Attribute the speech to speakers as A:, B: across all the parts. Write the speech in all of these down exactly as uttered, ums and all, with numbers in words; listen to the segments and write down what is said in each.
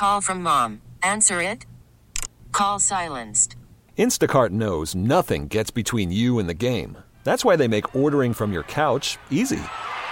A: call from mom. Answer it. Call silenced.
B: Instacart knows nothing gets between you and the game. That's why they make ordering from your couch easy.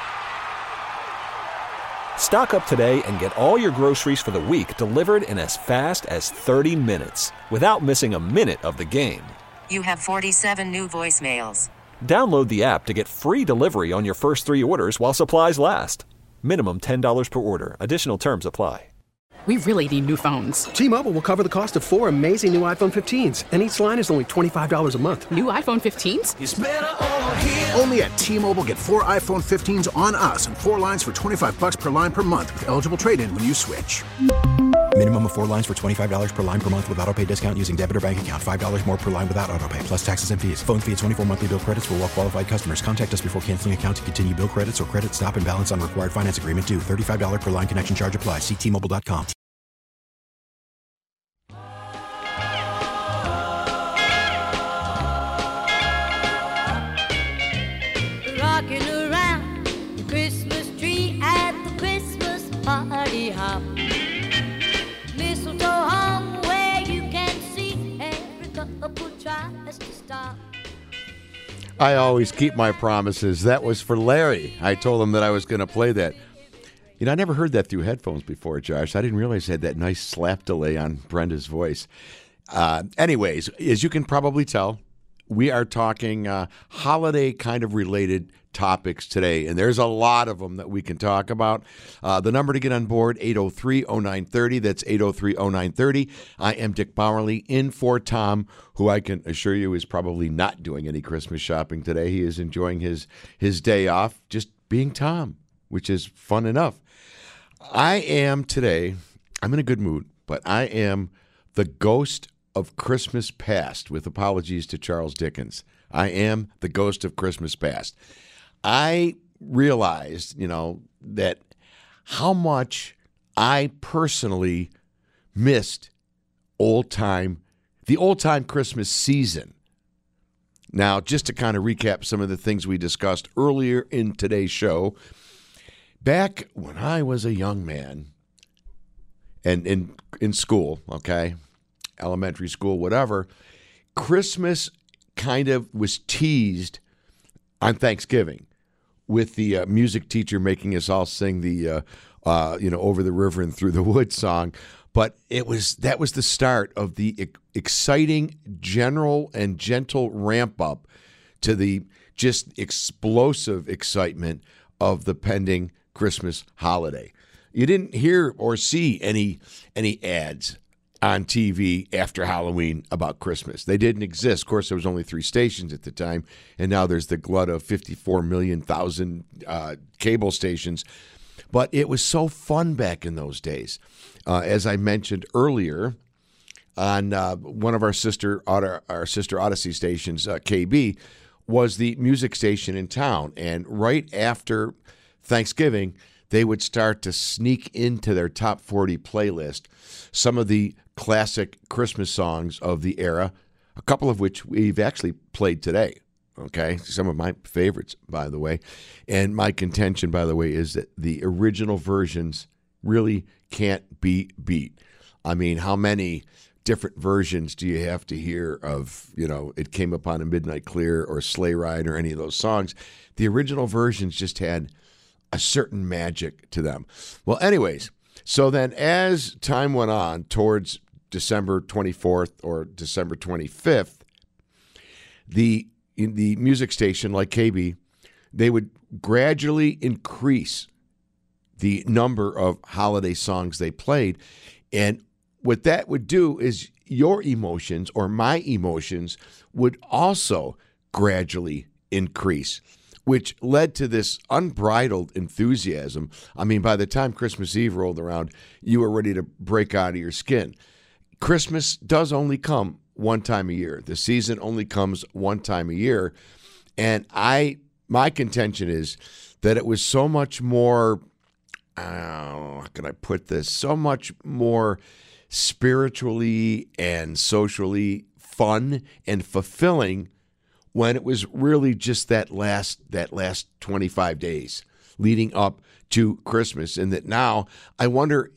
B: Stock up today and get all your groceries for the week delivered in as fast as thirty minutes without missing a minute of the game.
A: You have forty-seven new voicemails.
B: Download the app to get free delivery on your first three orders while supplies last. Minimum ten dollars per order. Additional terms apply.
C: We really need new phones.
D: T-Mobile will cover the cost of four amazing new iPhone fifteens, and each line is only twenty-five dollars a month.
C: New iPhone fifteens?
E: It's better over here.
F: Only at T-Mobile, get four iPhone fifteens on us and four lines for twenty-five bucks per line per month with eligible trade-in when you switch.
G: Minimum of four lines for twenty-five dollars per line per month with autopay discount using debit or bank account. five dollars more per line without autopay, plus taxes and fees. Phone fee at twenty-four monthly bill credits for well-qualified customers. Contact us before canceling account to continue bill credits or credit stop and balance on required finance agreement due. thirty-five dollars per line connection charge applies. See T Mobile dot com.
H: Rocking around the Christmas tree at the Christmas party hop. Mistletoe hung where you can see every couple tries to stop.
I: I always keep my promises. That was for Larry. I told him that I was going to play that. You know, I never heard that through headphones before, Josh. I didn't realize it had that nice slap delay on Brenda's voice. Uh, anyways, as you can probably tell, we are talking uh, holiday kind of related topics today, and there's a lot of them that we can talk about. Uh, the number to get on board, eight oh three oh nine thirty. That's eight oh three oh nine thirty. I am Dick Bowerly, in for Tom, who I can assure you is probably not doing any Christmas shopping today. He is enjoying his, his day off, just being Tom, which is fun enough. I am today, I'm in a good mood, but I am the ghost of Christmas past, with apologies to Charles Dickens. I am the ghost of Christmas past. I realized, you know, that how much I personally missed old time, the old time Christmas season. Now, just to kind of recap some of the things we discussed earlier in today's show, back when I was a young man and in in school, okay, elementary school, whatever, Christmas kind of was teased on Thanksgiving with the uh, music teacher making us all sing the, uh, uh, you know, Over the River and Through the Woods song. But it was that was the start of the e- exciting, general and gentle ramp up to the just explosive excitement of the pending Christmas holiday. You didn't hear or see any any ads on T V after Halloween about Christmas. They didn't exist. Of course, there was only three stations at the time, and now there's the glut of fifty-four million thousand uh, cable stations. But it was so fun back in those days. Uh, as I mentioned earlier, on uh, one of our sister our sister Odyssey stations, uh, K B, was the music station in town. And right after Thanksgiving, they would start to sneak into their top forty playlist some of the classic Christmas songs of the era, a couple of which we've actually played today. Okay, some of my favorites, by the way. And my contention, by the way, is that the original versions really can't be beat. I mean, how many different versions do you have to hear of, you know, It Came Upon a Midnight Clear or Sleigh Ride or any of those songs? The original versions just had a certain magic to them. Well, anyways, so then as time went on towards December twenty-fourth or December twenty-fifth, the in the music station like K B, they would gradually increase the number of holiday songs they played. And what that would do is your emotions or my emotions would also gradually increase, which led to this unbridled enthusiasm. I mean, by the time Christmas Eve rolled around, you were ready to break out of your skin. Christmas does only come one time a year. The season only comes one time a year. And I, my contention is that it was so much more, oh, how can I put this? So much more spiritually and socially fun and fulfilling when it was really just that last that last twenty-five days leading up to Christmas. And that now I wonder if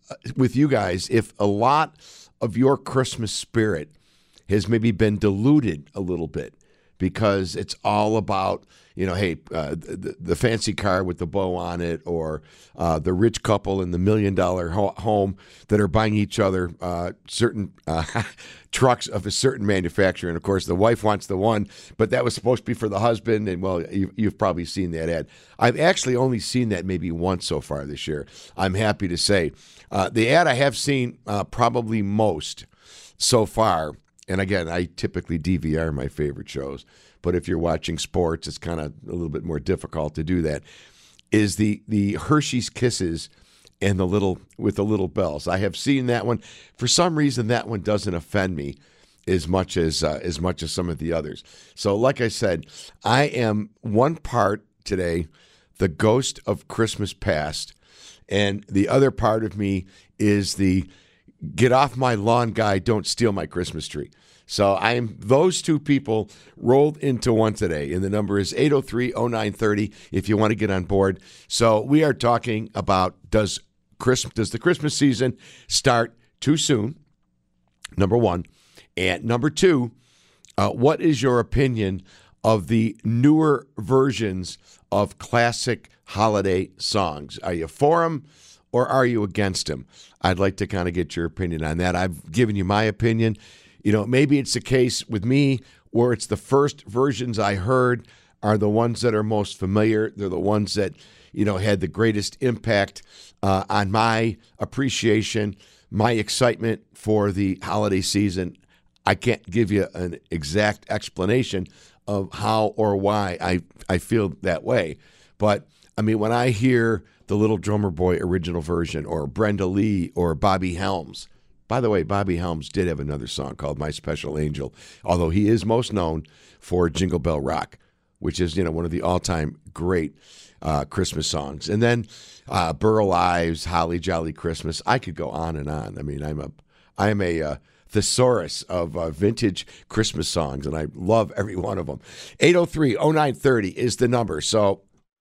I: with you guys if a lot of your Christmas spirit has maybe been diluted a little bit because it's all about, you know, hey, uh, the, the fancy car with the bow on it, or uh, the rich couple in the million dollar ho- home that are buying each other uh, certain uh, trucks of a certain manufacturer. And of course, the wife wants the one, but that was supposed to be for the husband. And well, you, you've probably seen that ad. I've actually only seen that maybe once so far this year, I'm happy to say. Uh, the ad I have seen uh, probably most so far. And again, I typically D V R my favorite shows, but if you're watching sports, it's kind of a little bit more difficult to do that, is the the Hershey's Kisses and the little with the little bells. I have seen that one. For some reason, that one doesn't offend me as much as uh, as much as some of the others. So like I said, I am one part today the ghost of Christmas past, and the other part of me is the get off my lawn guy, don't steal my Christmas tree. So I am those two people rolled into one today, and the number is eight oh three oh nine thirty if you want to get on board. So we are talking about does Christmas, does the Christmas season start too soon, number one, and number two, uh, what is your opinion of the newer versions of classic holiday songs? Are you for them or are you against them? I'd like to kind of get your opinion on that. I've given you my opinion. You know, maybe it's the case with me where it's the first versions I heard are the ones that are most familiar. They're the ones that, you know, had the greatest impact uh, on my appreciation, my excitement for the holiday season. I can't give you an exact explanation of how or why I, I feel that way. But, I mean, when I hear the Little Drummer Boy original version, or Brenda Lee, or Bobby Helms. By the way, Bobby Helms did have another song called My Special Angel, although he is most known for Jingle Bell Rock, which is, you know, one of the all-time great uh, Christmas songs. And then uh, Burl Ives, Holly Jolly Christmas. I could go on and on. I mean, I'm a, I'm a uh, thesaurus of uh, vintage Christmas songs, and I love every one of them. eight oh three oh nine thirty is the number. So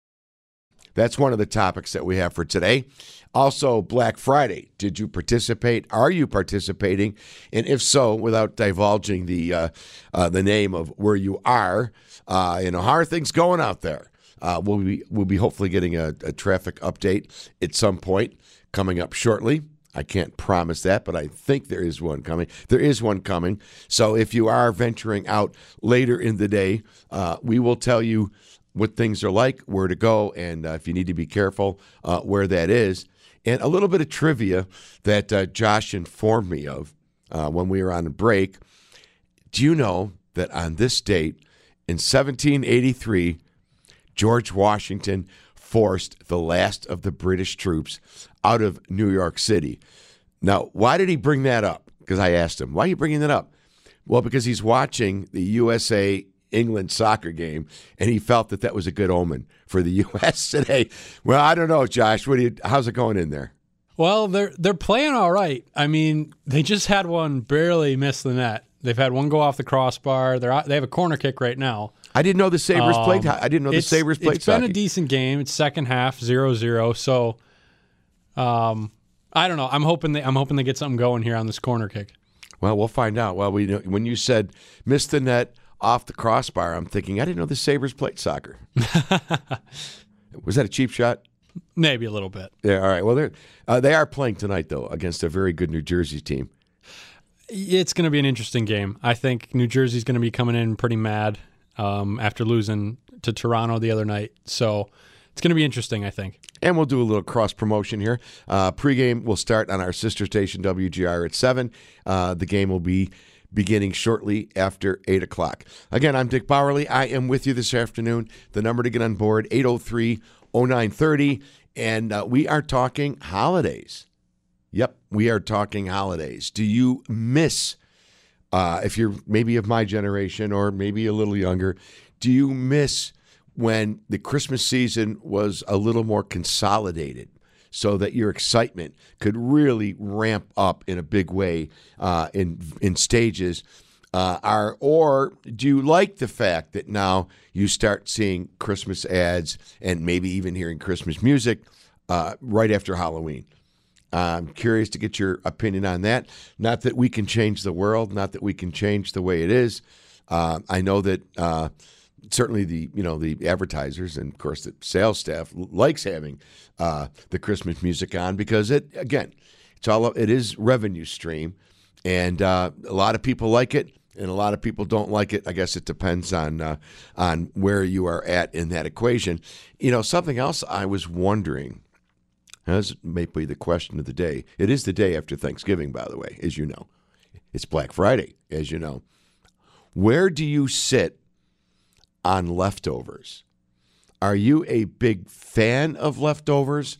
I: that's one of the topics that we have for today. Also, Black Friday. Did you participate? Are you participating? And if so, without divulging the uh, uh, the name of where you are, uh, you know, how are things going out there? Uh, we'll be we'll be hopefully getting a, a traffic update at some point coming up shortly. I can't promise that, but I think there is one coming. There is one coming. So if you are venturing out later in the day, uh, we will tell you what things are like, where to go, and uh, if you need to be careful, uh, where that is. And a little bit of trivia that uh, Josh informed me of uh, when we were on a break. Do you know that on this date in seventeen eighty-three, George Washington forced the last of the British troops out of New York City? Now, why did he bring that up? Because I asked him, why are you bringing that up? Well, because he's watching the U S A England soccer game, and he felt that that was a good omen for the U S today. Well, I don't know, Josh. What do you? How's it going in there?
E: Well, they're they're playing all right. I mean, they just had one barely miss the net. They've had one go off the crossbar. They're they have a corner kick right now.
I: I didn't know the Sabres
E: um,
I: played. I didn't know the Sabres played.
E: It's been
I: hockey.
E: a decent game. It's second half, zero zero. So, um, I don't know. I'm hoping they I'm hoping they get something going here on this corner kick.
I: Well, we'll find out. Well, we when you said miss the net off the crossbar, I'm thinking, I didn't know the Sabres played soccer. Was that a cheap shot?
E: Maybe a little bit.
I: Yeah, all right. Well, they're, uh, they are playing tonight, though, against a very good New Jersey team.
E: It's going to be an interesting game. I think New Jersey's going to be coming in pretty mad um, after losing to Toronto the other night. So it's going to be interesting, I think.
I: And we'll do a little cross-promotion here. Uh, pregame will start on our sister station, W G R, at seven. Uh, the game will be beginning shortly after eight o'clock. Again, I'm Dick Bowerly. I am with you this afternoon. The number to get on board, eight oh three oh nine thirty. And uh, we are talking holidays. Yep, we are talking holidays. Do you miss, uh, if you're maybe of my generation or maybe a little younger, do you miss when the Christmas season was a little more consolidated, so that your excitement could really ramp up in a big way uh, in in stages? Uh, are, or do you like the fact that now you start seeing Christmas ads and maybe even hearing Christmas music uh, right after Halloween? I'm curious to get your opinion on that. Not that we can change the world, not that we can change the way it is. Uh, I know that uh, certainly the you know the advertisers and of course the sales staff likes having uh, the Christmas music on because it again it's all it is revenue stream, and uh, a lot of people like it and a lot of people don't like it. I guess it depends on uh, on where you are at in that equation. You know, something else I was wondering. This may be the question of the day. It is the day after Thanksgiving, by the way, as you know. It's Black Friday, as you know. Where do you sit on leftovers? Are you a big fan of leftovers?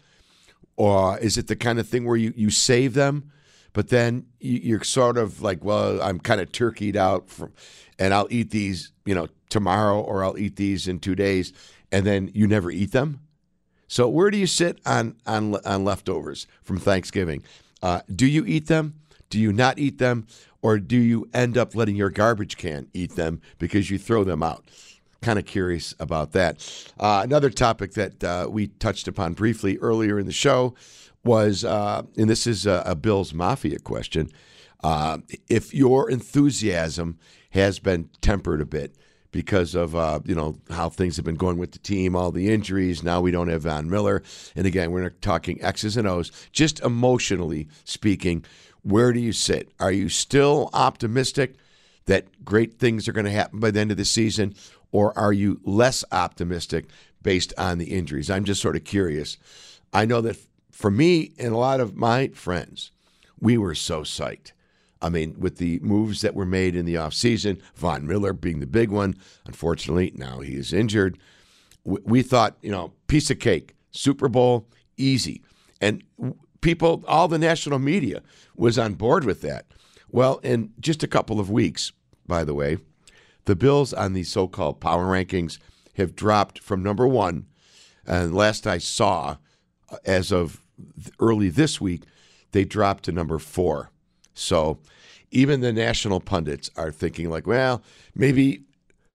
I: Or is it the kind of thing where you, you save them, but then you, you're sort of like, well, I'm kind of turkeyed out, from, and I'll eat these, you know, tomorrow, or I'll eat these in two days, and then you never eat them? So where do you sit on on, on leftovers from Thanksgiving? Uh, do you eat them? Do you not eat them? Or do you end up letting your garbage can eat them because you throw them out? Kind of curious about that. Uh, another topic that uh, we touched upon briefly earlier in the show was, uh, and this is a, a Bills Mafia question, uh, if your enthusiasm has been tempered a bit because of, uh, you know, how things have been going with the team, all the injuries. Now we don't have Von Miller. And again, we're not talking X's and O's. Just emotionally speaking, where do you sit? Are you still optimistic that great things are going to happen by the end of the season? Or are you less optimistic based on the injuries? I'm just sort of curious. I know that for me and a lot of my friends, we were so psyched. I mean, with the moves that were made in the offseason, Von Miller being the big one, unfortunately, now he is injured. We thought, you know, piece of cake, Super Bowl, easy. And people, all the national media was on board with that. Well, in just a couple of weeks, by the way, the Bills on the so-called power rankings have dropped from number one. And last I saw, as of early this week, they dropped to number four. So even the national pundits are thinking like, well, maybe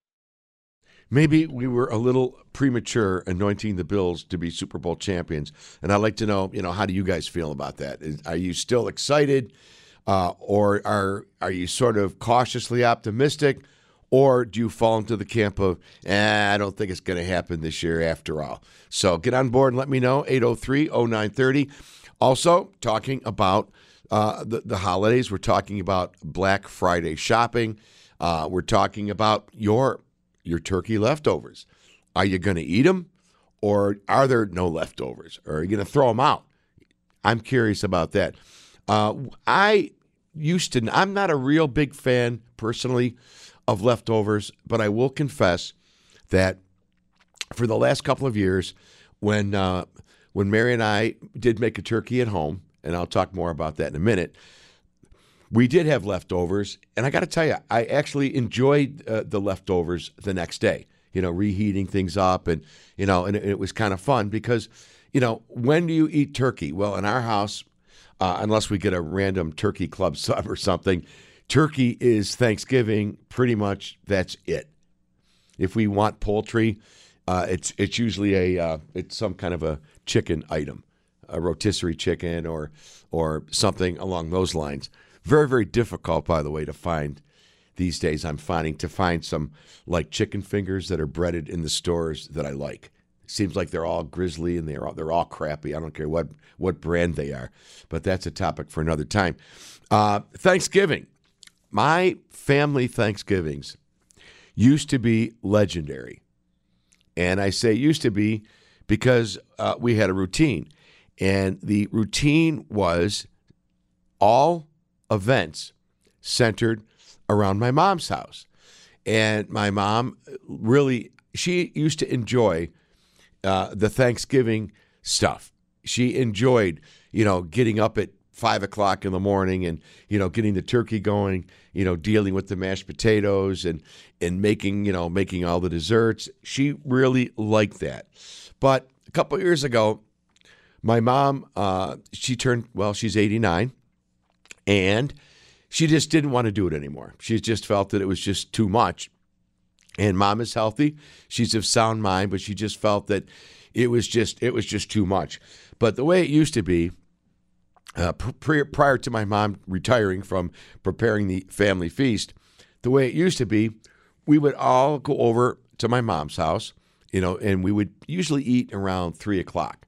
I: maybe we were a little premature anointing the Bills to be Super Bowl champions. And I'd like to know, you know, how do you guys feel about that? Is, are you still excited, uh, or are are you sort of cautiously optimistic, or do you fall into the camp of, eh, I don't think it's going to happen this year after all? So get on board and let me know, eight oh three oh nine thirty. Also, talking about Uh, the, the holidays. We're talking about Black Friday shopping. Uh, we're talking about your your turkey leftovers. Are you going to eat them, or are there no leftovers? Or are you going to throw them out? I'm curious about that. Uh, I used to, I'm not a real big fan personally of leftovers, but I will confess that for the last couple of years, when uh, when Mary and I did make a turkey at home, and I'll talk more about that in a minute, we did have leftovers. And I got to tell you, I actually enjoyed uh, the leftovers the next day, you know, reheating things up. And, you know, and it, it was kind of fun because, you know, when do you eat turkey? Well, in our house, uh, unless we get a random turkey club sub or something, turkey is Thanksgiving. Pretty much that's it. If we want poultry, uh, it's it's usually a uh, it's some kind of a chicken item. A rotisserie chicken or or something along those lines. Very, very difficult, by the way, to find these days. I'm finding to find some like chicken fingers that are breaded in the stores that I like. It seems like they're all grizzly and they're all, they're all crappy. I don't care what, what brand they are, but that's a topic for another time. Uh, Thanksgiving. My family Thanksgivings used to be legendary. And I say used to be because uh, we had a routine. And the routine was all events centered around my mom's house. And my mom really, she used to enjoy uh, the Thanksgiving stuff. She enjoyed, you know, getting up at five o'clock in the morning and, you know, getting the turkey going, you know, dealing with the mashed potatoes and, and making, you know, making all the desserts. She really liked that. But a couple of years ago, my mom, uh, she turned, well, she's eighty-nine, and she just didn't want to do it anymore. She just felt that it was just too much. And mom is healthy. She's of sound mind, but she just felt that it was just it was just too much. But the way it used to be, uh, pr- prior to my mom retiring from preparing the family feast, the way it used to be, we would all go over to my mom's house, you know, and we would usually eat around three o'clock.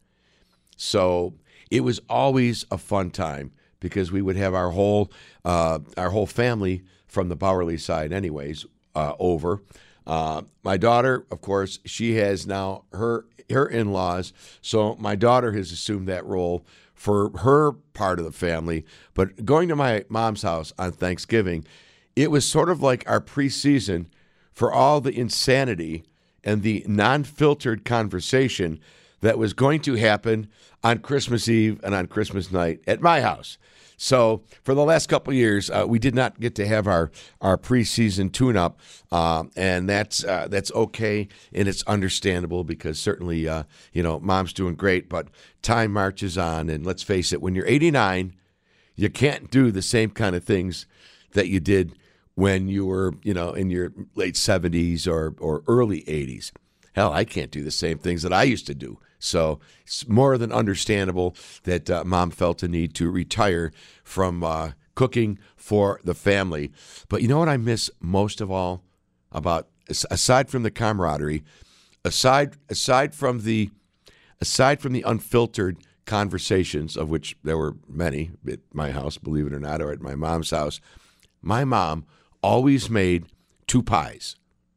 I: So it was always a fun time because we would have our whole uh, our whole family from the Bowerly side, anyways, uh, over. Uh, my daughter, of course, she has now her her in-laws, so my daughter has assumed that role for her part of the family. But going to my mom's house on Thanksgiving, it was sort of like our preseason for all the insanity and the non-filtered conversation that was going to happen on Christmas Eve and on Christmas night at my house. So for the last couple of years, uh, we did not get to have our, our preseason tune-up, uh, and that's uh, that's okay, and it's understandable because certainly, uh, you know, Mom's doing great, but time marches on, and let's face it, when you're eighty-nine, you can't do the same kind of things that you did when you were, you know, in your late seventies or or early eighties. Hell, I can't do the same things that I used to do. So it's more than understandable that uh, Mom felt a need to retire from uh, cooking for the family. But you know what I miss most of all about, aside from the camaraderie, aside aside from the aside from the unfiltered conversations, of which there were many at my house, believe it or not, or at my mom's house, my mom always made two pies.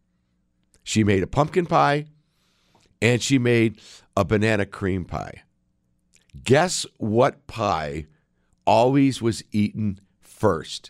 I: She made a pumpkin pie and she made a banana cream pie. Guess what pie always was eaten first?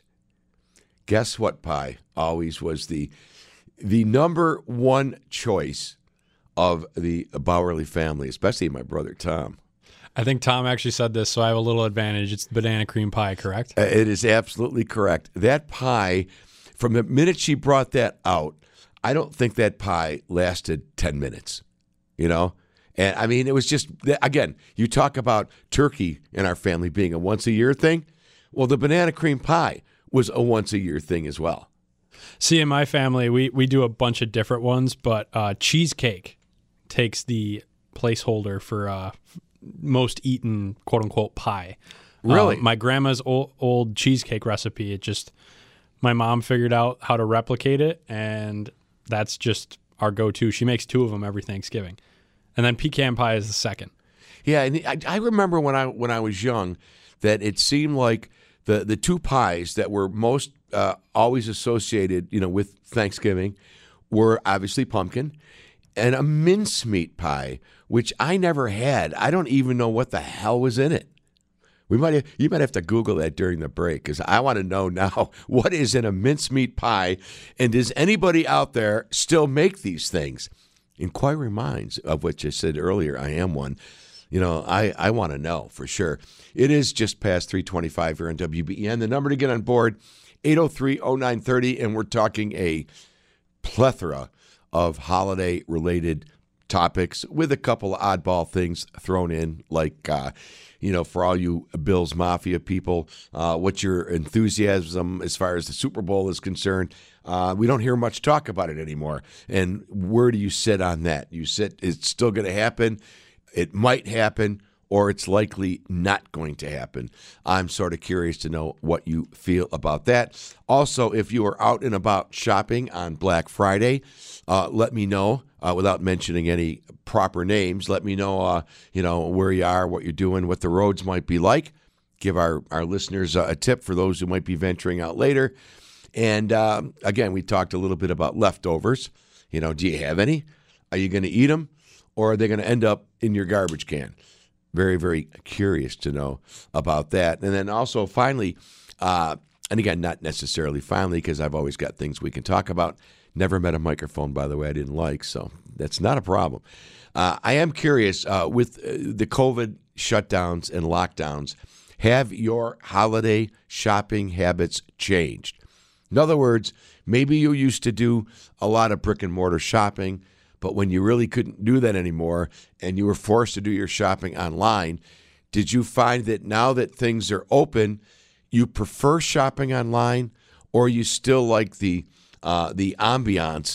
I: Guess what pie always was the the number one choice of the Bowerly family, especially my brother Tom?
E: I think Tom actually said this, so I have a little advantage. It's the banana cream pie, correct?
I: Uh, it is absolutely correct. That pie, from the minute she brought that out, I don't think that pie lasted ten minutes, you know? And, I mean, it was just, again, you talk about turkey in our family being a once-a-year thing. Well, the banana cream pie was a once-a-year thing as well.
E: See, in my family, we, we do a bunch of different ones, but uh, cheesecake takes the placeholder for uh, most eaten, quote-unquote, pie.
I: Really?
E: Um, my grandma's old, old cheesecake recipe, it just, my mom figured out how to replicate it, and that's just our go-to. She makes two of them every Thanksgiving. And then pecan pie is the second.
I: Yeah, and I, I remember when I when I was young that it seemed like the, the two pies that were most uh, always associated, you know, with Thanksgiving were obviously pumpkin and a mincemeat pie, which I never had. I don't even know what the hell was in it. We might have, you might have to Google that during the break because I want to know now what is in a mincemeat pie, and does anybody out there still make these things? Inquiring minds, of which I said earlier, I am one. You know, I, I want to know for sure. It is just past three twenty-five here on W B E N. The number to get on board, eight oh three oh nine thirty, and we're talking a plethora of holiday-related topics with a couple of oddball things thrown in, like, uh, you know, for all you Bills Mafia people, uh, what's your enthusiasm as far as the Super Bowl is concerned? Uh, we don't hear much talk about it anymore. And where do you sit on that? You sit, it's still going to happen, it might happen, or it's likely not going to happen. I'm sort of curious to know what you feel about that. Also, if you are out and about shopping on Black Friday, uh, let me know. Uh, without mentioning any proper names, let me know, uh, you know, where you are, what you're doing, what the roads might be like. Give our, our listeners a, a tip for those who might be venturing out later. And, uh, again, we talked a little bit about leftovers. You know, do you have any? Are you going to eat them? Or are they going to end up in your garbage can? Very, very curious to know about that. And then also, finally, uh, and again, not necessarily finally, because I've always got things we can talk about. Never met a microphone, by the way, I didn't like, so that's not a problem. Uh, I am curious, uh, with uh, the COVID shutdowns and lockdowns, have your holiday shopping habits changed? In other words, maybe you used to do a lot of brick and mortar shopping, but when you really couldn't do that anymore and you were forced to do your shopping online, did you find that now that things are open, you prefer shopping online, or you still like the Uh, the ambiance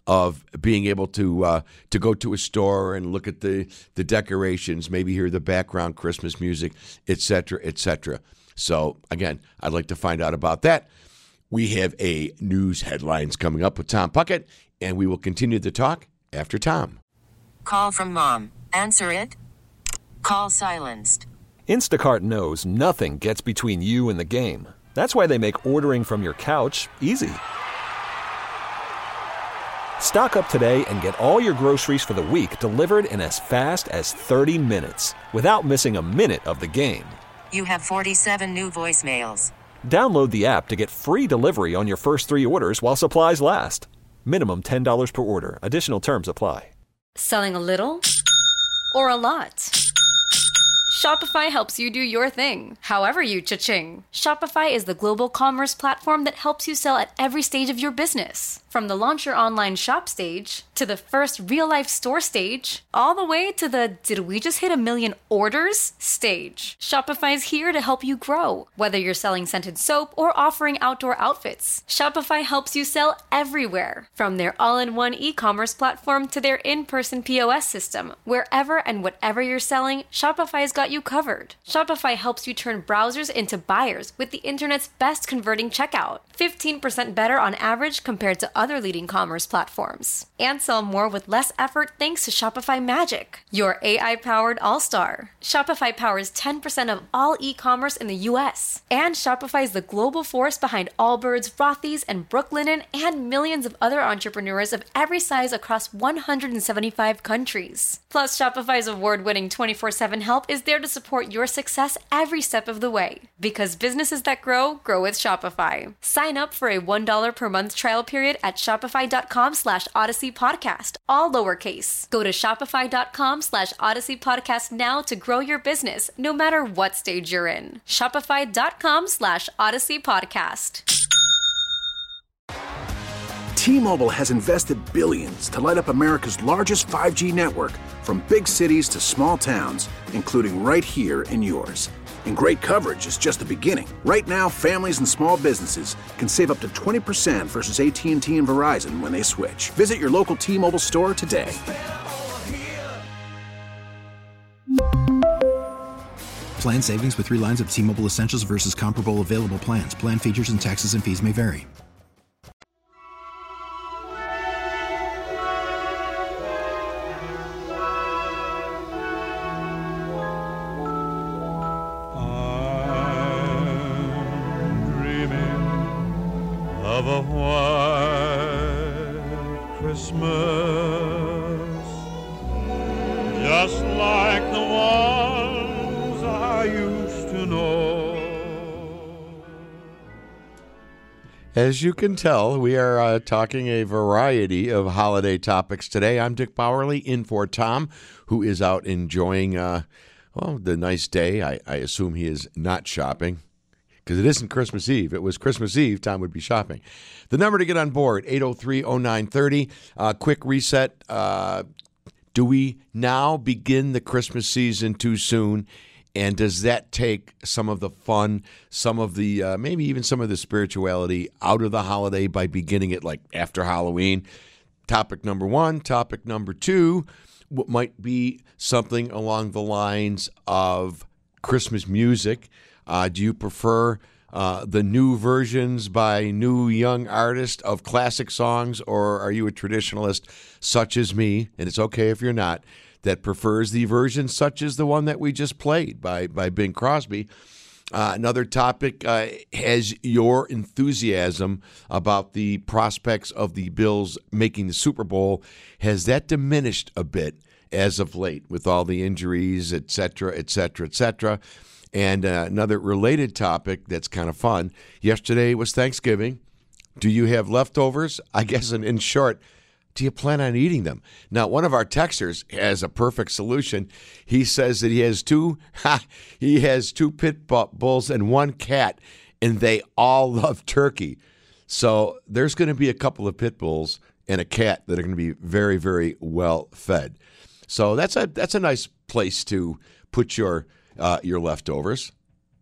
I: of being able to uh, to go to a store and look at the, the decorations, maybe hear the background Christmas music, et cetera, et cetera. So, again, I'd like to find out about that. We have a news headlines coming up with Tom Puckett, and we will continue the talk after Tom.
A: Call from mom. Answer it. Call silenced.
B: Instacart knows nothing gets between you and the game. That's why they make ordering from your couch easy. Stock up today and get all your groceries for the week delivered in as fast as thirty minutes without missing a minute of the game.
A: You have forty-seven new voicemails.
B: Download the app to get free delivery on your first three orders while supplies last. Minimum ten dollars per order. Additional terms apply.
J: Selling a little or a lot? Shopify helps you do your thing, however you cha-ching. Shopify is the global commerce platform that helps you sell at every stage of your business. From the launch your online shop stage, to the first real-life store stage, all the way to the did we just hit a million orders stage. Shopify is here to help you grow. Whether you're selling scented soap or offering outdoor outfits, Shopify helps you sell everywhere. From their all-in-one e-commerce platform to their in-person P O S system, wherever and whatever you're selling, Shopify's got you covered. Shopify helps you turn browsers into buyers with the internet's best converting checkout. fifteen percent better on average compared to other leading commerce platforms. And sell more with less effort thanks to Shopify Magic, your A I-powered all-star. Shopify powers ten percent of all e-commerce in the U S. And Shopify is the global force behind Allbirds, Rothy's, and Brooklinen, and millions of other entrepreneurs of every size across one hundred seventy-five countries. Plus, Shopify's award-winning twenty-four seven help is there to support your success every step of the way. Because businesses that grow, grow with Shopify. Sign up for a one dollar per month trial period at shopify.com slash Odyssey Podcast, all lowercase. Go to shopify.com slash Odyssey Podcast now to grow your business, no matter what stage you're in. Shopify.com slash Odyssey Podcast.
F: T-Mobile has invested billions to light up America's largest five G network, from big cities to small towns, including right here in yours. And great coverage is just the beginning. Right now, families and small businesses can save up to twenty percent versus A T and T and Verizon when they switch. Visit your local T-Mobile store today.
G: Plan savings with three lines of T-Mobile Essentials versus comparable available plans. Plan features and taxes and fees may vary.
K: Of a white Christmas, just like the ones I used to know.
I: As you can tell, we are uh, talking a variety of holiday topics today. I'm Dick Bowerly, in for Tom, who is out enjoying, uh, well, the nice day. I, I assume he is not shopping, because it isn't Christmas Eve. If it was Christmas Eve, Tom would be shopping. The number to get on board, eight oh three oh nine thirty. Uh, quick reset. Uh, do we now begin the Christmas season too soon? And does that take some of the fun, some of the, uh, maybe even some of the spirituality out of the holiday by beginning it like after Halloween? Topic number one. Topic number two, what might be something along the lines of Christmas music. Uh, do you prefer uh, the new versions by new young artists of classic songs, or are you a traditionalist such as me, and it's okay if you're not, that prefers the version such as the one that we just played by, by Bing Crosby? Uh, another topic, uh, has your enthusiasm about the prospects of the Bills making the Super Bowl, has that diminished a bit as of late with all the injuries, et cetera, et cetera, et cetera? And uh, another related topic that's kind of fun. Yesterday was Thanksgiving. Do you have leftovers? I guess in, in short, do you plan on eating them? Now, one of our texters has a perfect solution. He says that he has two ha, he has two pit bulls and one cat, and they all love turkey. So there's going to be a couple of pit bulls and a cat that are going to be very, very well fed. So that's a that's a nice place to put your Uh, your leftovers.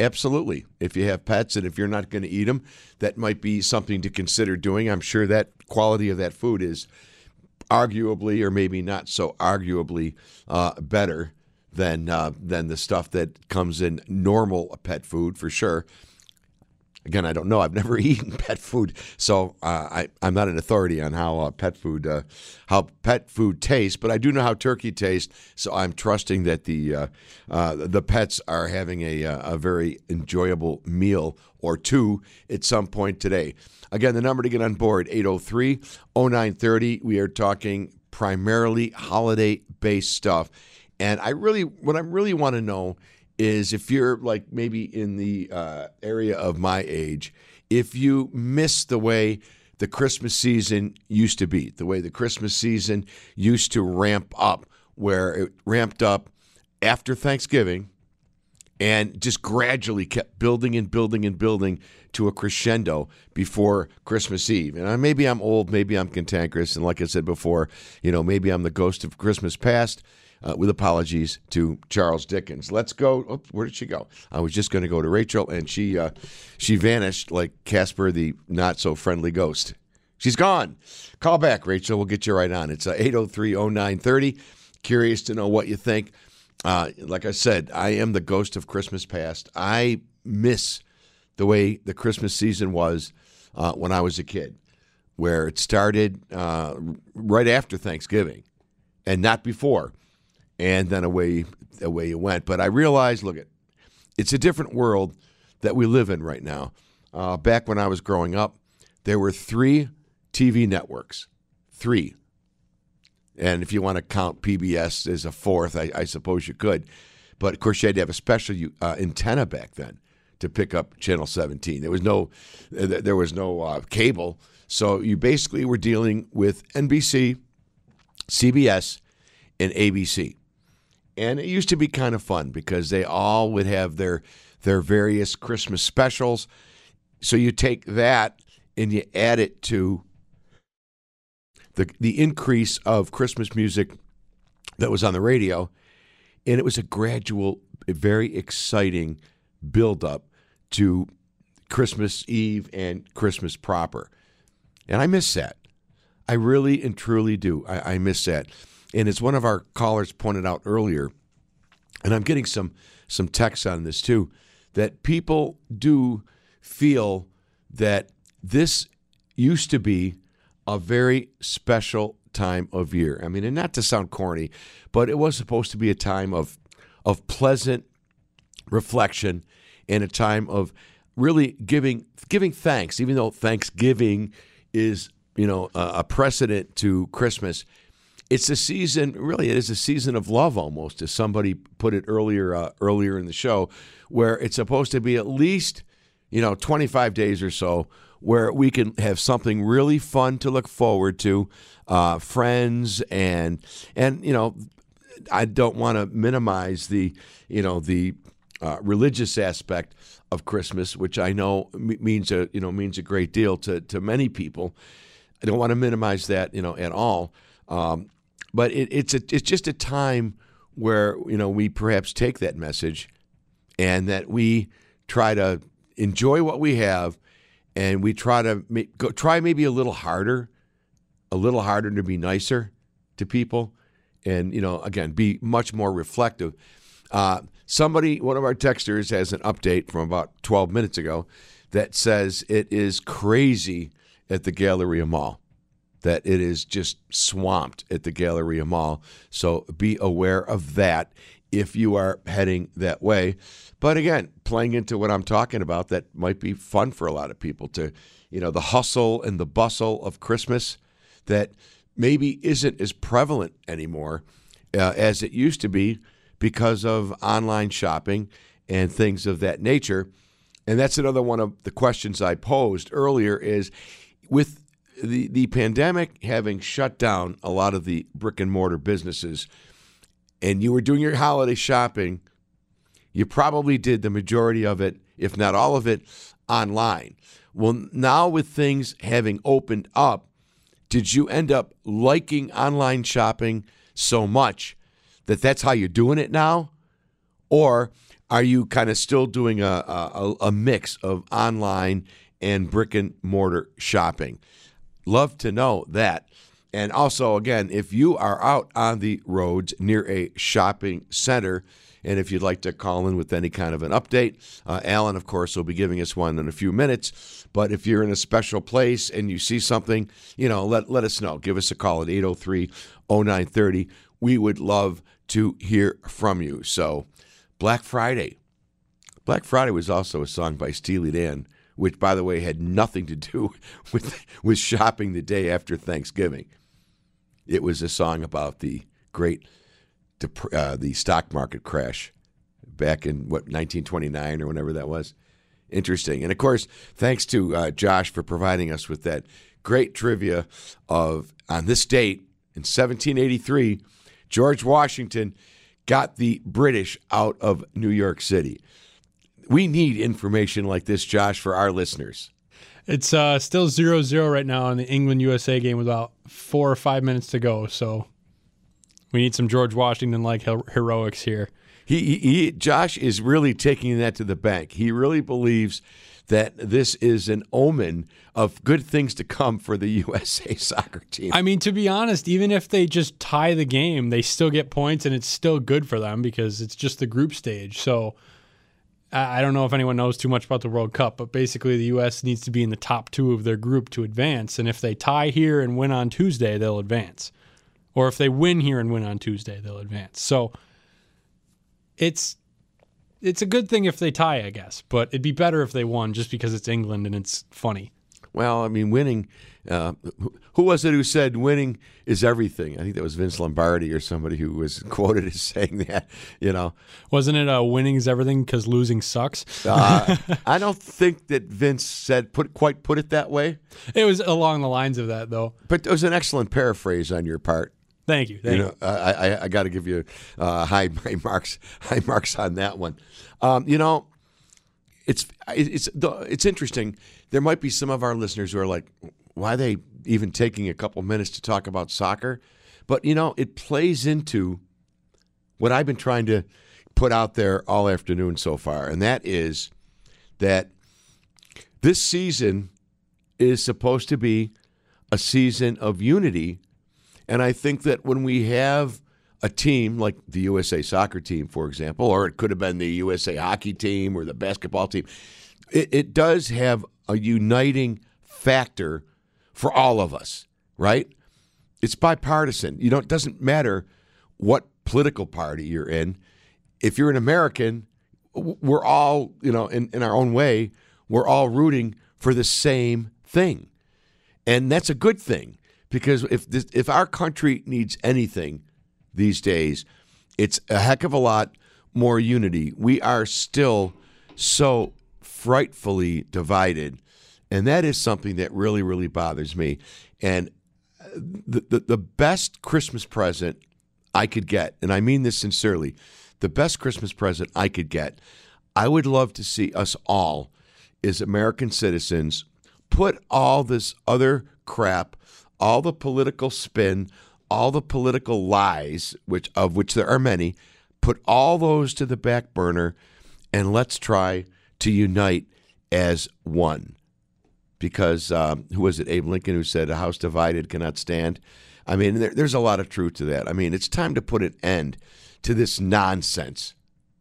I: absolutely. If you have pets and if you're not going to eat them, that might be something to consider doing. I'm sure that quality of that food is arguably, or maybe not so arguably, uh, better than uh, than the stuff that comes in normal pet food, for sure. Again, I don't know. I've never eaten pet food, so uh, I, I'm not an authority on how uh, pet food uh, how pet food tastes. But I do know how turkey tastes, so I'm trusting that the uh, uh, the pets are having a a very enjoyable meal or two at some point today. Again, the number to get on board, eight oh three oh nine thirty. We are talking primarily holiday-based stuff, and I really what I really want to know is if you're like maybe in the uh, area of my age, if you miss the way the Christmas season used to be, the way the Christmas season used to ramp up, where it ramped up after Thanksgiving and just gradually kept building and building and building to a crescendo before Christmas Eve. And maybe I'm old, maybe I'm cantankerous, and like I said before, you know, maybe I'm the ghost of Christmas past. Uh, with apologies to Charles Dickens. Let's go. Oops, where did she go? I was just going to go to Rachel, and she uh, she vanished like Casper the not-so-friendly ghost. She's gone. Call back, Rachel. We'll get you right on. It's uh, eight oh three oh nine thirty. Curious to know what you think. Uh, like I said, I am the ghost of Christmas past. I miss the way the Christmas season was uh, when I was a kid, where it started uh, right after Thanksgiving and not before. And then away, away you went. But I realized, look, it, it's a different world that we live in right now. Uh, back when I was growing up, there were three T V networks, three. And if you want to count P B S as a fourth, I, I suppose you could. But of course, you had to have a special uh, antenna back then to pick up Channel seventeen. There was no, there was no uh, cable, so you basically were dealing with N B C, C B S, and A B C. And it used to be kind of fun because they all would have their their various Christmas specials. So you take that and you add it to the the increase of Christmas music that was on the radio, and it was a gradual, very exciting build-up to Christmas Eve and Christmas proper. And I miss that. I really and truly do. I, I miss that. And as one of our callers pointed out earlier, and I'm getting some some texts on this too, that people do feel that this used to be a very special time of year. I mean, and not to sound corny, but it was supposed to be a time of of pleasant reflection and a time of really giving giving thanks, even though Thanksgiving is, you know, a, a precedent to Christmas. It's a season, really, it is a season of love almost, as somebody put it earlier uh, earlier in the show, where it's supposed to be at least, you know, twenty-five days or so where we can have something really fun to look forward to, uh, friends, and, and you know, I don't want to minimize the, you know, the uh, religious aspect of Christmas, which I know means a, you know, means a great deal to, to many people. I don't want to minimize that, you know, at all. Um, But it, it's a, it's just a time where, you know, we perhaps take that message and that we try to enjoy what we have, and we try to make, go, try maybe a little harder, a little harder to be nicer to people, and, you know, again, be much more reflective. Uh, somebody, one of our texters has an update from about twelve minutes ago that says it is crazy at the Galleria Mall, that it is just swamped at the Galleria Mall. So be aware of that if you are heading that way. But again, playing into what I'm talking about, that might be fun for a lot of people to, you know, the hustle and the bustle of Christmas that maybe isn't as prevalent anymore uh, as it used to be because of online shopping and things of that nature. And that's another one of the questions I posed earlier is, with The the pandemic having shut down a lot of the brick and mortar businesses, and you were doing your holiday shopping, you probably did the majority of it, if not all of it, online. Well, now with things having opened up, did you end up liking online shopping so much that that's how you're doing it now? Or Are you kind of still doing a, a, a mix of online and brick and mortar shopping? Love to know that. And also, again, if you are out on the roads near a shopping center, and if you'd like to call in with any kind of an update, uh, Alan, of course, will be giving us one in a few minutes. But if you're in a special place and you see something, you know, let, let us know. Give us a call at eight oh three, oh nine three oh. We would love to hear from you. So, Black Friday. Black Friday was also a song by Steely Dan, which, by the way, had nothing to do with, with shopping the day after Thanksgiving. It was a song about the great uh, the stock market crash back in, what, nineteen twenty-nine or whenever that was. Interesting. And, of course, thanks to uh, Josh for providing us with that great trivia of, on this date in seventeen eighty-three, George Washington got the British out of New York City. We need information like this, Josh, for our listeners.
E: It's uh, still zero zero right now in the England-U S A game with about four or five minutes to go. So we need some George Washington-like her- heroics here.
I: He, he, he, Josh is really taking that to the bank. He really believes that this is an omen of good things to come for the U S A soccer team.
E: I mean, to be honest, even if they just tie the game, they still get points, and it's still good for them because it's just the group stage. So I don't know if anyone knows too much about the World Cup, but basically the U S needs to be in the top two of their group to advance. And if they tie here and win on Tuesday, they'll advance. Or if they win here and win on Tuesday, they'll advance. So it's it's a good thing if they tie, I guess. But it'd be better if they won just because it's England and it's funny.
I: Well, I mean, winning, uh, who was it who said winning is everything? I think that was Vince Lombardi or somebody who was quoted as saying that, you know.
E: Wasn't it uh, winning is everything because losing sucks?
I: uh, I don't think that Vince said put quite put it that way.
E: It was along the lines of that, though.
I: But it was an excellent paraphrase on your part.
E: Thank you. Thank
I: you know,
E: you.
I: I, I, I got to give you uh, high, high marks, high marks on that one. Um, you know, it's it's it's interesting. There might be some of our listeners who are like, why are they even taking a couple minutes to talk about soccer? But, you know, it plays into what I've been trying to put out there all afternoon so far, and that is that this season is supposed to be a season of unity, and I think that when we have a team like the U S A soccer team, for example, or it could have been the U S A hockey team or the basketball team, it, it does have a uniting factor for all of us, right? It's bipartisan. You know, it doesn't matter what political party you're in. If you're an American, we're all, you know, in, in our own way, we're all rooting for the same thing. And that's a good thing, because if this, if our country needs anything these days, it's a heck of a lot more unity. We are still so frightfully divided, and that is something that really, really bothers me. And the, the, the best Christmas present I could get, and I mean this sincerely, the best Christmas present I could get, I would love to see us all as American citizens put all this other crap, all the political spin, all the political lies, which of which there are many, put all those to the back burner, and let's try to unite as one. Because um, who was it, Abe Lincoln, who said, a house divided cannot stand? I mean, there, there's a lot of truth to that. I mean, it's time to put an end to this nonsense.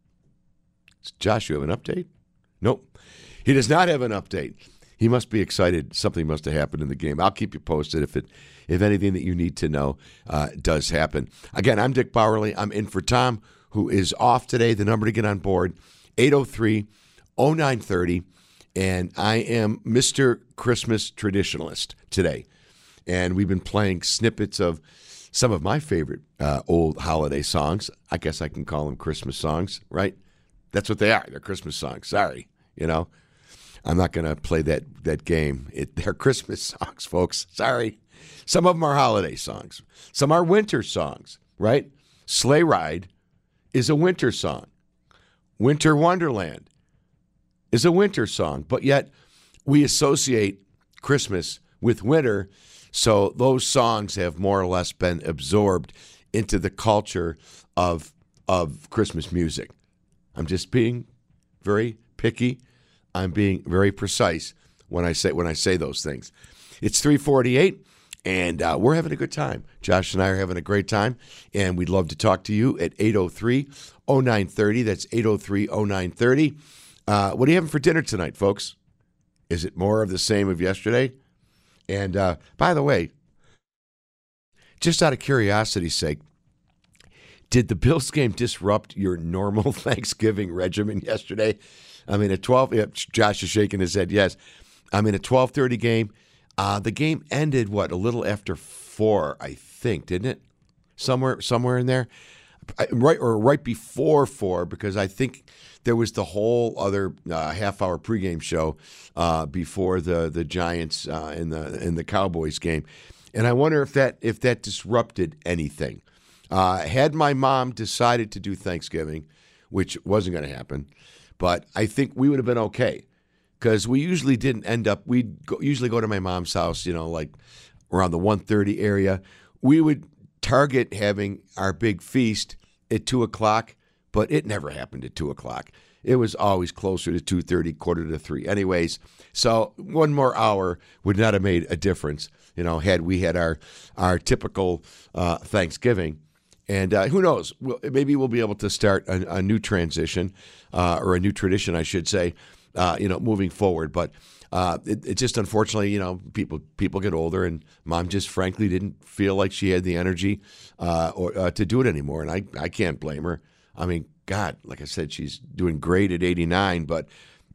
I: Josh, you have an update? Nope. He does not have an update. He must be excited. Something must have happened in the game. I'll keep you posted if it, if anything that you need to know uh, does happen. Again, I'm Dick Bowerly. I'm in for Tom, who is off today. The number to get on board, eight oh three, oh nine three oh. And I am Mister Christmas Traditionalist today. And we've been playing snippets of some of my favorite uh, old holiday songs. I guess I can call them Christmas songs, right? That's what they are. They're Christmas songs. Sorry, you know. I'm not going to play that that game. It, they're Christmas songs, folks. Sorry. Some of them are holiday songs. Some are winter songs, right? Sleigh Ride is a winter song. Winter Wonderland is a winter song. But yet we associate Christmas with winter, so those songs have more or less been absorbed into the culture of of Christmas music. I'm just being very picky. I'm being very precise when I say when I say those things. It's three forty-eight, and uh, we're having a good time. Josh and I are having a great time, and we'd love to talk to you at eight oh three, oh nine three oh. That's eight oh three, oh nine three oh. Uh, what are you having for dinner tonight, folks? Is it more of the same of yesterday? And uh, by the way, just out of curiosity's sake, did the Bills game disrupt your normal Thanksgiving regimen yesterday? I mean, at twelve, yeah, Josh is shaking his head, yes. I mean, a twelve thirty game. Uh, the game ended, what, a little after four, I think, didn't it? Somewhere somewhere in there. Right or right before four, because I think there was the whole other uh, half-hour pregame show uh, before the the Giants uh, and the and the Cowboys game, and I wonder if that if that disrupted anything. Uh, had my mom decided to do Thanksgiving, which wasn't going to happen, but I think we would have been okay because we usually didn't end up. We'd go, usually go to my mom's house, you know, like around the one thirty area. We would target having our big feast at two o'clock, but it never happened at two o'clock. It was always closer to two thirty, quarter to three. Anyways, so one more hour would not have made a difference, you know, had we had our our typical uh, Thanksgiving. And uh, who knows, we'll, maybe we'll be able to start a, a new transition uh, or a new tradition, I should say, uh, you know, moving forward. But Uh, it, it just, unfortunately, you know, people people get older, and Mom just frankly didn't feel like she had the energy uh, or uh, to do it anymore, and I, I can't blame her. I mean, God, like I said, she's doing great at eighty-nine, but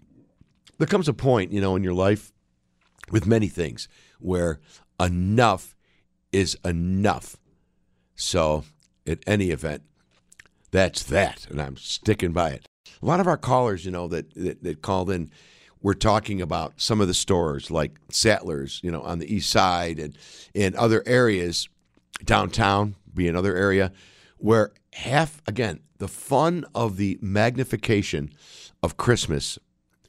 I: there comes a point, you know, in your life with many things where enough is enough. So, at any event, that's that, and I'm sticking by it. A lot of our callers, you know, that that, that called in, we're talking about some of the stores like Sattler's, you know, on the east side and in other areas, downtown be another area, where half, again, the fun of the magnification of Christmas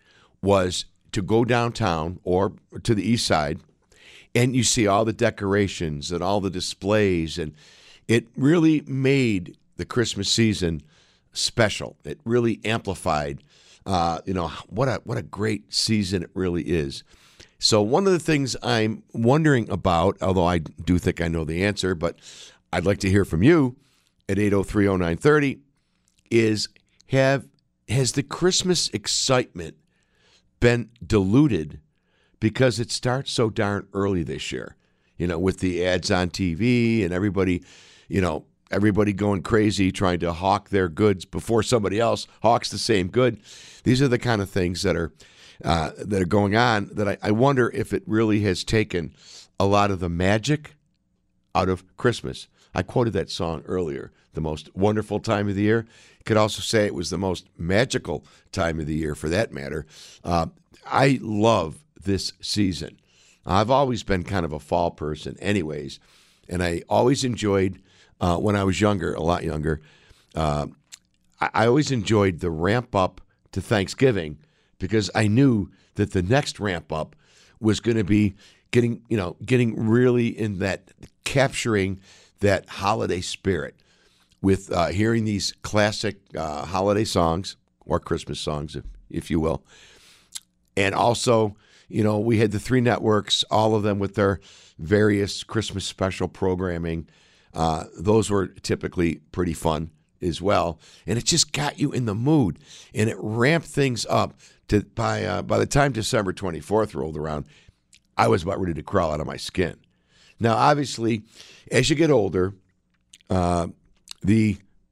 I: was to go downtown or to the east side, and you see all the decorations and all the displays, and it really made the Christmas season special. It really amplified Uh, you know, what a what a great season it really is. So one of the things I'm wondering about, although I do think I know the answer, but I'd like to hear from you at eight oh three, oh nine three oh, is have has the Christmas excitement been diluted because it starts so darn early this year? You know, with the ads on T V and everybody, you know, everybody going crazy trying to hawk their goods before somebody else hawks the same good. These are the kind of things that are uh, that are going on that I, I wonder if it really has taken a lot of the magic out of Christmas. I quoted that song earlier, the most wonderful time of the year. You could also say it was the most magical time of the year, for that matter. Uh, I love this season. I've always been kind of a fall person anyways, and I always enjoyed Uh, when I was younger, a lot younger, uh, I, I always enjoyed the ramp up to Thanksgiving because I knew that the next ramp up was going to be getting, you know, getting really in that, capturing that holiday spirit with uh, hearing these classic uh, holiday songs or Christmas songs, if, if you will. And also, you know, we had the three networks, all of them with their various Christmas special programming. Uh, those were typically pretty fun as well, and it just got you in the mood, and it ramped things up. To by uh, by the time December twenty-fourth rolled around, I was about ready to crawl out of my skin. Now, obviously, as you get older, uh, the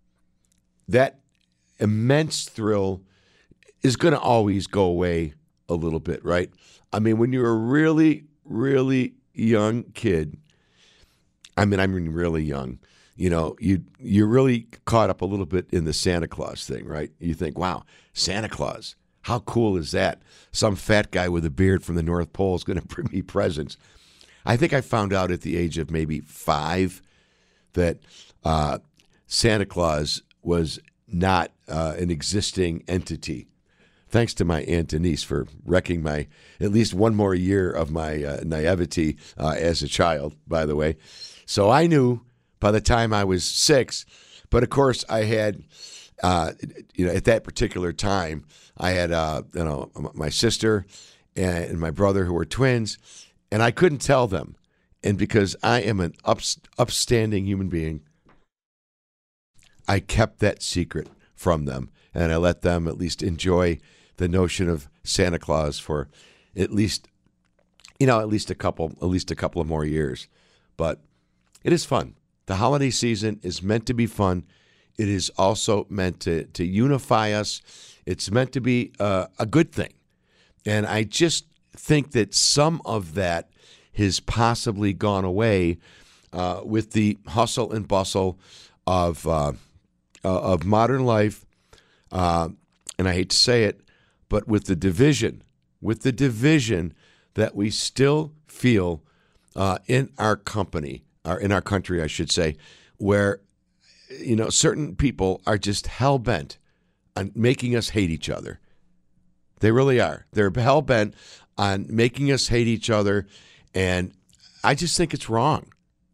I: that immense thrill is going to always go away a little bit, right? I mean, when you're a really, really young kid. I mean, I mean, really young. You know, you you're really caught up a little bit in the Santa Claus thing, right? You think, wow, Santa Claus, how cool is that? Some fat guy with a beard from the North Pole is going to bring me presents. I think I found out at the age of maybe five that uh, Santa Claus was not uh, an existing entity. Thanks to my Aunt Denise for wrecking my at least one more year of my uh, naivety uh, as a child, by the way. So I knew by the time I was six, but of course I had uh, you know, at that particular time, I had uh, you know my sister and my brother who were twins, and I couldn't tell them. And because I am an up, upstanding human being, I kept that secret from them, and I let them at least enjoy the notion of Santa Claus for at least, you know, at least a couple, at least a couple of more years. But it is fun. The holiday season is meant to be fun. It is also meant to to unify us. It's meant to be uh, a good thing, and I just think that some of that has possibly gone away uh, with the hustle and bustle of uh, uh, of modern life, uh, and I hate to say it, but with the division, with the division that we still feel uh, in our company, or in our country, I should say, where you know certain people are just hell bent on making us hate each other. They really are. They're hell bent on making us hate each other. And I just think it's wrong.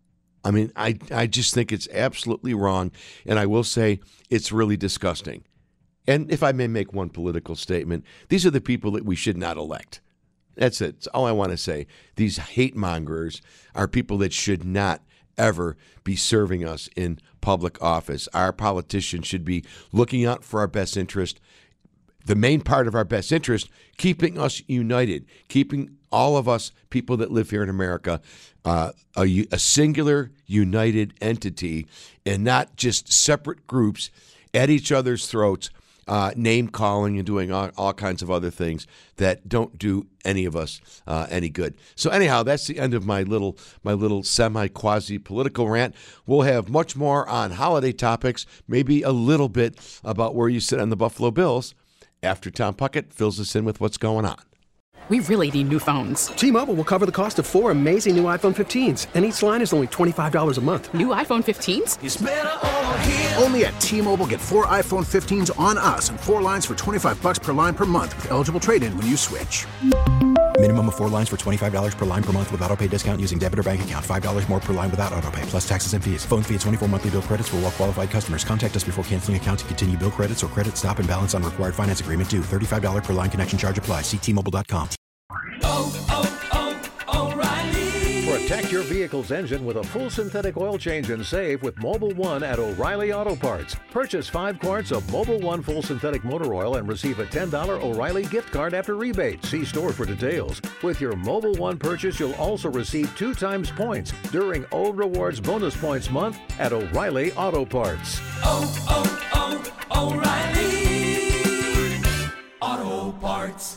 I: I mean, I, I just think it's absolutely wrong. And I will say it's really disgusting. And if I may make one political statement, these are the people that we should not elect. That's it. That's all I want to say. These hate mongers are people that should not ever be serving us in public office. Our politicians should be looking out for our best interest. The main part of our best interest, keeping us united, keeping all of us people that live here in America uh, a, a singular, united entity, and not just separate groups at each other's throats, uh, name calling and doing all, all kinds of other things that don't do any of us uh, any good. So anyhow, that's the end of my little my little semi-quasi political rant. We'll have much more on holiday topics, maybe a little bit about where you sit on the Buffalo Bills, after Tom Puckett fills us in with what's going on.
C: We really need new phones.
D: T-Mobile will cover the cost of four amazing new iPhone fifteens, and each line is only twenty-five dollars a month.
C: New iPhone fifteens?
F: It's better over here. Only at T-Mobile, get four iPhone fifteens on us and four lines for twenty-five bucks per line per month with eligible trade-in when you switch.
G: Minimum of four lines for twenty-five dollars per line per month with autopay discount using debit or bank account. five dollars more per line without autopay, plus taxes and fees. Phone fee at twenty-four monthly bill credits for well-qualified customers. Contact us before canceling account to continue bill credits or credit stop and balance on required finance agreement due. thirty-five dollars per line connection charge applies. See T Mobile dot com.
L: Oh, oh, oh, O'Reilly. Protect your vehicle's engine with a full synthetic oil change and save with Mobile One at O'Reilly Auto Parts. Purchase five quarts of Mobile One full synthetic motor oil and receive a ten dollars O'Reilly gift card after rebate. See store for details. With your Mobile One purchase, you'll also receive two times points during O Rewards Bonus Points Month at O'Reilly Auto Parts.
M: Oh, oh, oh, O'Reilly Auto Parts.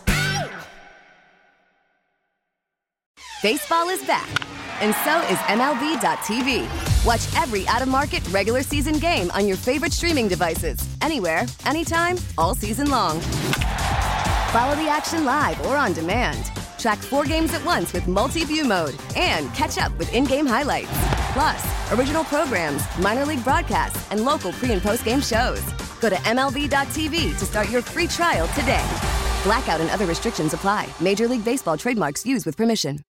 N: Baseball is back, and so is M L B dot T V. Watch every out-of-market regular season game on your favorite streaming devices, anywhere, anytime, all season long. Follow the action live or on demand. Track four games at once with multi-view mode and catch up with in-game highlights. Plus, original programs, minor league broadcasts, and local pre- and post-game shows. Go to M L B dot T V to start your free trial today. Blackout and other restrictions apply. Major League Baseball trademarks used with permission.